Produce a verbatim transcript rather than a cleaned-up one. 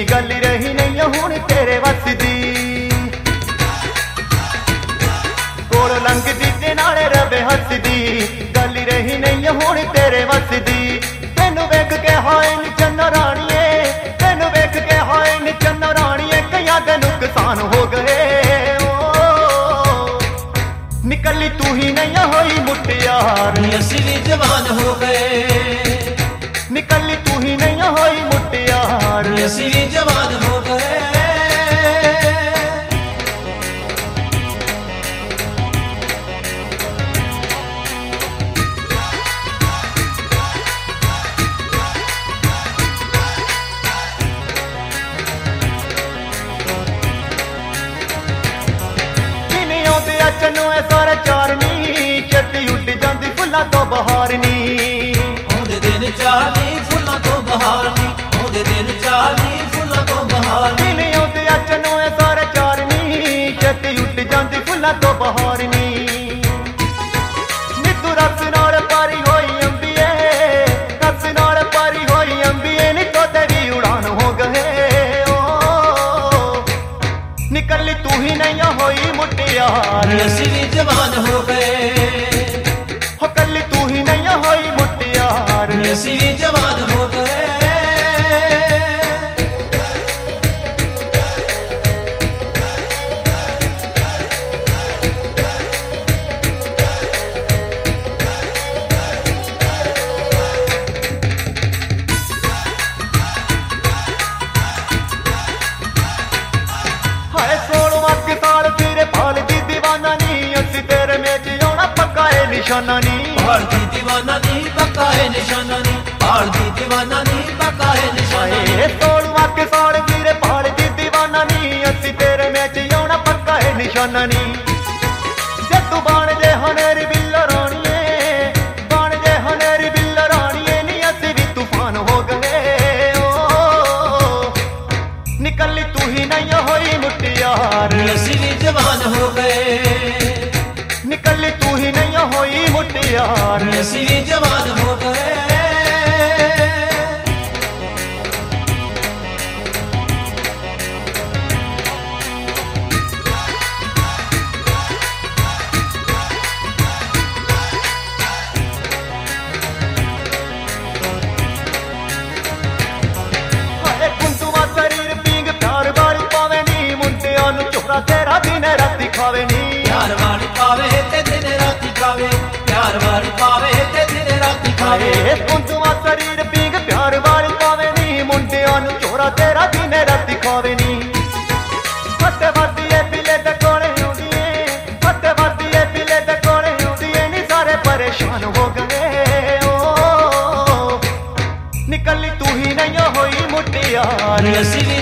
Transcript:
नी गल रही नहीं हुण तेरे वस दी कोल लंघदी ते नाले रवे हसदी गल रही नहीं हुण तेरे वस दी तेनू वेख के हाय नी चन्ना राणीए तेनू वेख के हाय नी चन्ना राणीए कईयां दे नुकसान हो गए निकली तू ही नहीं होई मुटियार असी भी जवान हो गए निकली तू ही नहीं होई मुटियार असी भी जवान हो गए चनो है सारा चारनी छेती उड जांदी फुल्लां तो बहार नी ओदे दिन चाली फुल्लां तो बहार नी ओदे दिन चाली फुल्लां तो बहार नी नी ओदे चनो है सारा चारनी छेती उड जांदी फुल्लां तो बहार नी नी तू रस नाल पारी होई अंबिए रस नाल पारी होई अंबिए नी तो तेरी उड़ान हो गए निकली तू ही नहीं होई मुटियार असी भी जवान हो गए हो कली तू ही नहीं होई मुटियार असी भी जवान हो गए निशाना नी भाड़ दी दीवाना नी पक्का है निशाना नी भाड़ दी दीवाना नी पक्का है निशाना नी सोलवा के साल वीरे भाड़ दी दीवाना नी असी तेरे मैच आना पक्का है निशाना नी जे तू बाण जे हनेरी बिल्ला राणीए बाण जे हनेरी बिल्ला राणीए नी असी भी तूफान हो गए ओ निकली तू ही नहीं होई मुटियार असी भी जवान हो गए निकली तू ही नहीं होई मुटियार असी भी जवान हो गए कुंतुआ शरीर पींग प्यार वाली पावे नी मुंडियां नू चोरा तेरा दिन राती खावे नी प्यार वाली पावे ते दिन राती खावे प्यार वाली पावे ते दिन राती खावे कुंतुआ शरीर पींग प्यार वाली पावे नी मुंडियां नू चोरा तेरा दिन राती खावे नी हत्ते वादिए पिले दे कोले आउंदी ए हत्ते वादिए पिले दे कोले आउंदी ए नी सारे परेशान हो गए ओ निकली तू ही नहीं होई मुटियार असी भी